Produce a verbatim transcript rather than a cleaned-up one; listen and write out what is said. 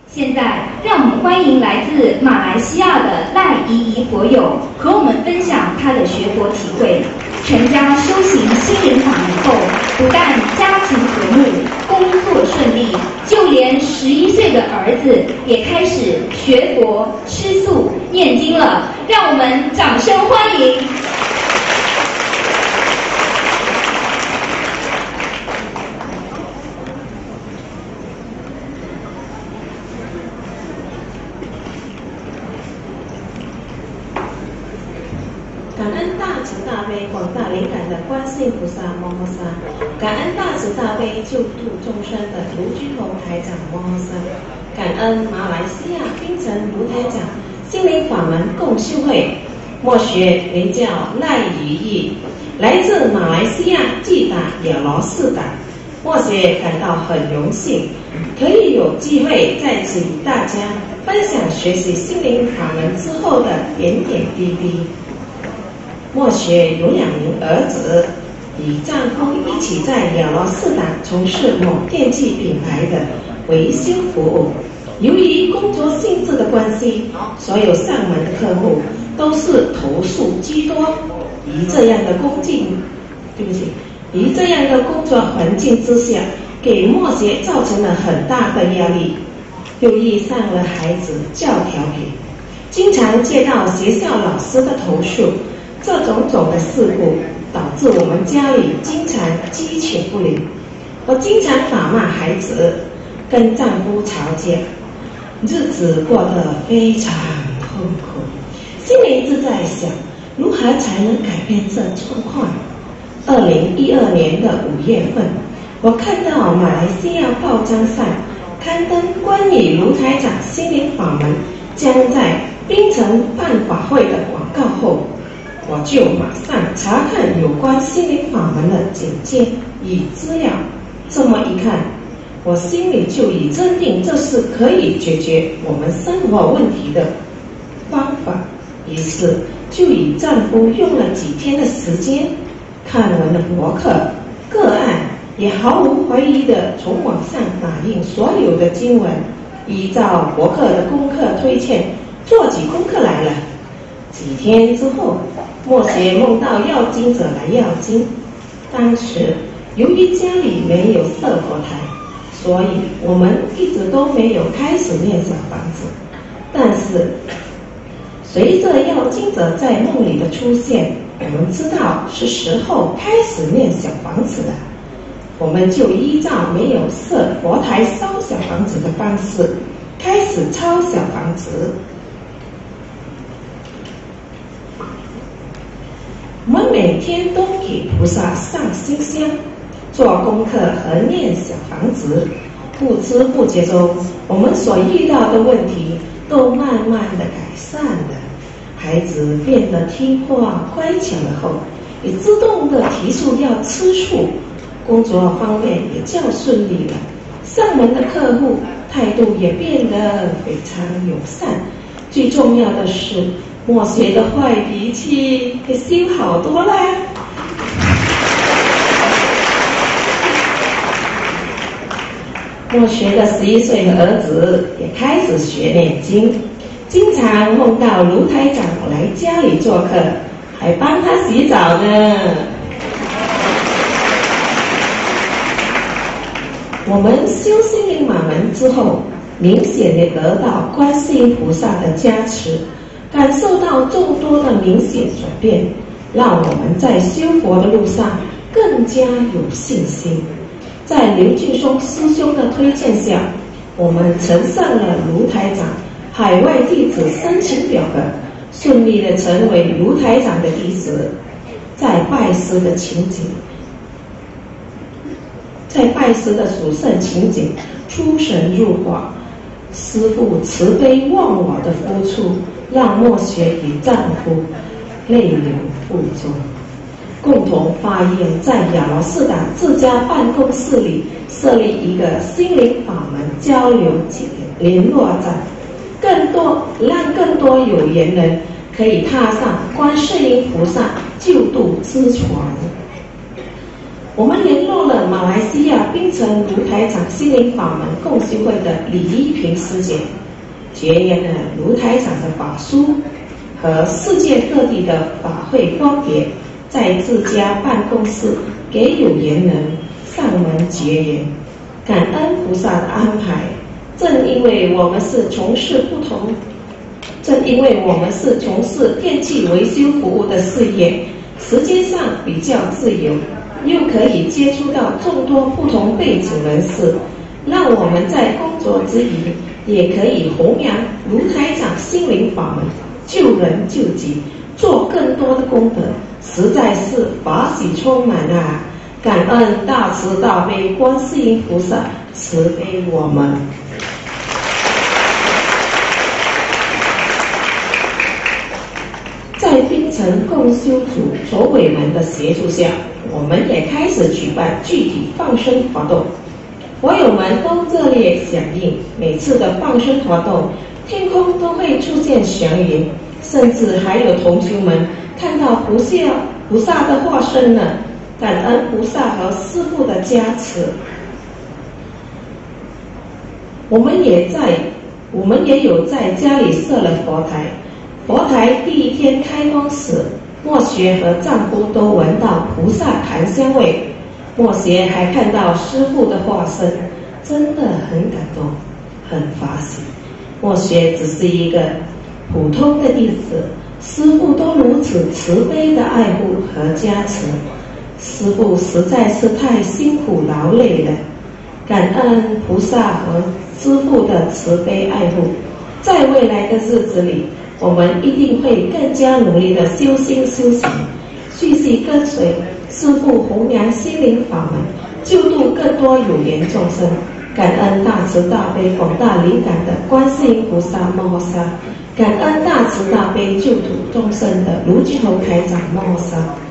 现在，让我们欢迎来自马来西亚的赖怡怡佛友和我们分享她的学佛体会。全家修行心灵法门后，不但家庭和睦、工作顺利，就连十一岁的儿子也开始学佛、吃素、念经了。让我们掌声欢迎！ 感恩大慈大悲广大灵感的观世音菩萨摩诃萨，感恩大慈大悲救度众生的卢军宏台长摩诃萨，感恩马来西亚槟城卢台长心灵法门共修会默学名叫赖怡怡，来自马来西亚吉打亚罗士打。默学感到很荣幸，可以有机会在此与大家分享学习心灵法门之后的点点滴滴。默学有两名儿子，与丈夫一起在亚罗士打从事某电器品牌的维修服务。由于工作性质的关系，所有上门的客户都是投诉居多。以这样的工境，对不起，以这样的工作环境之下，给默学造成了很大的压力。又遇上了孩子较调皮，经常接到学校老师的投诉。这种种的事故导致我们家里经常鸡犬不宁，我经常打骂孩子，跟丈夫吵架，日子过得非常痛苦。心里一直在想，如何才能改变这状况。二零一二年的五月份，我看到马来西亚报章上刊登关于卢台长心灵法门将在槟城办法会的广告后，我就马上查看有关心灵法门的简介与资料。这么一看，我心里就已认定这是可以解决我们生活问题的方法，于是就与丈夫用了几天的时间，看完了博客个案，也毫无怀疑的从网上打印所有的经文，依照博客的功课推荐做起功课来了。几天之后，默学梦到要经者来要经。当时由于家里没有设佛台，所以我们一直都没有开始念小房子。但是随着要经者在梦里的出现，我们知道是时候开始念小房子了。我们就依照没有设佛台烧小房子的方式开始抄小房子。我们每天都给菩萨上心香，做功课和念小房子，不知不觉中，我们所遇到的问题都慢慢的改善了。孩子变得听话乖巧了后，也自动的提出要吃素，工作方面也较顺利了。上门的客户态度也变得非常友善，最重要的是默学的坏脾气也修好多了。默学的十一岁的儿子也开始学念经，经常梦到卢台长来家里做客，还帮他洗澡呢。我们修心灵法门之后，明显地得到观世音菩萨的加持，感受到众多的明显转变，让我们在修佛的路上更加有信心。在刘俊松师兄的推荐下，我们呈上了卢台长海外弟子申请表格，顺利地成为卢台长的弟子。在拜师的情景，在拜师的殊胜情景，出神入化，师父慈悲忘我的付出，让默学与丈夫泪流腹中，共同发愿在亚罗士打自家办公室里设立一个心灵法门交流联络站，更多让更多有缘人可以踏上观世音菩萨救度之船。我们联络了马来西亚槟城卢台长心灵法门共修会的李一平师姐，结缘了卢台长的法书和世界各地的法会光碟，在自家办公室给有缘人上门结缘，感恩菩萨的安排。正因为我们是从事不同，正因为我们是从事电器维修服务的事业，时间上比较自由，又可以接触到众多不同背景人士，让我们在工作之余，也可以弘扬卢台长心灵法门，救人救己，做更多的功德，实在是法喜充满啊！感恩大慈大悲观世音菩萨慈悲我们。在槟城共修组筹委们的协助下，我们也开始举办具体放生活动，佛友们都热烈响应。每次的放生活动，天空都会出现祥云，甚至还有同修们看到菩萨菩萨的化身呢。感恩菩萨和师父的加持。我们也在，我们也有在家里设了佛台。佛台第一天开光时，莫学和丈夫都闻到菩萨檀香味，莫学还看到师父的化身，真的很感动，很法喜。莫学只是一个普通的弟子，师父都如此慈悲的爱护和加持，师父实在是太辛苦劳累了。感恩菩萨和师父的慈悲爱护，在未来的日子里，我们一定会更加努力的修心修行，继续跟随师父弘扬心灵法门，救度更多有缘众生。感恩大慈大悲广大灵感的观世音菩萨摩诃萨，感恩大慈大悲救度众生的卢军宏台长摩诃萨。